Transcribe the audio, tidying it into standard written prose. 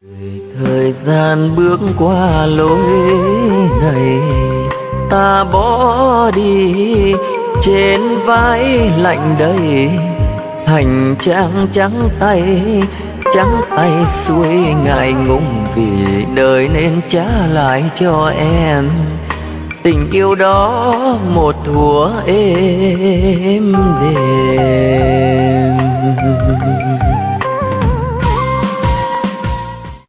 Thời gian bước qua lối này, ta bỏ đi trên vai lạnh đầy, hành trang trắng tay xuôi ngại ngùng vì đời nên trả lại cho em tình yêu đó một thuở êm đềm.